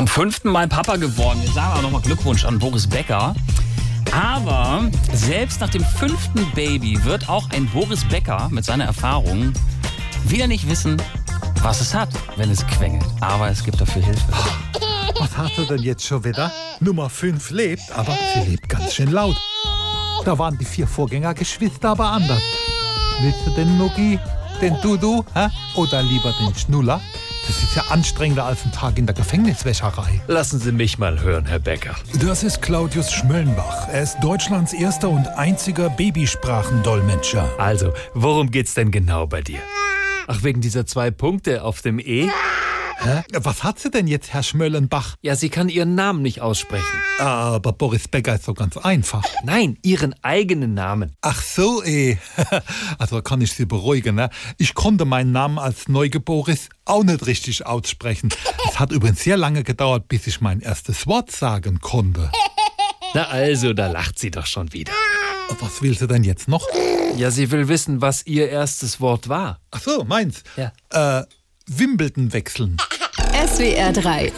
zum 5. Mal Papa geworden. Wir sagen auch nochmal Glückwunsch an Boris Becker. Aber selbst nach dem 5. Baby wird auch ein Boris Becker mit seiner Erfahrung wieder nicht wissen, was es hat, wenn es quengelt. Aber es gibt dafür Hilfe. Was hat er denn jetzt schon wieder? Nummer 5 lebt, aber sie lebt ganz schön laut. Da waren die 4 Vorgängergeschwister aber anders. Willst du den Nuggi, den Dudu, oder lieber den Schnuller? Das ist ja anstrengender als ein Tag in der Gefängniswäscherei. Lassen Sie mich mal hören, Herr Becker. Das ist Claudius Schmöllenbach. Er ist Deutschlands erster und einziger Babysprachendolmetscher. Also, worum geht's denn genau bei dir? Ach, wegen dieser 2 Punkte auf dem E? Hä? Was hat sie denn jetzt, Herr Schmöllenbach? Ja, sie kann ihren Namen nicht aussprechen. Aber Boris Becker ist so ganz einfach. Nein, ihren eigenen Namen. Ach so, Also kann ich Sie beruhigen, ne? Ich konnte meinen Namen als Neugeborenes auch nicht richtig aussprechen. Es hat übrigens sehr lange gedauert, bis ich mein erstes Wort sagen konnte. Na also, da lacht sie doch schon wieder. Was will sie denn jetzt noch? Ja, sie will wissen, was ihr erstes Wort war. Ach so, meins. Ja. Wimbledon wechseln. SWR 3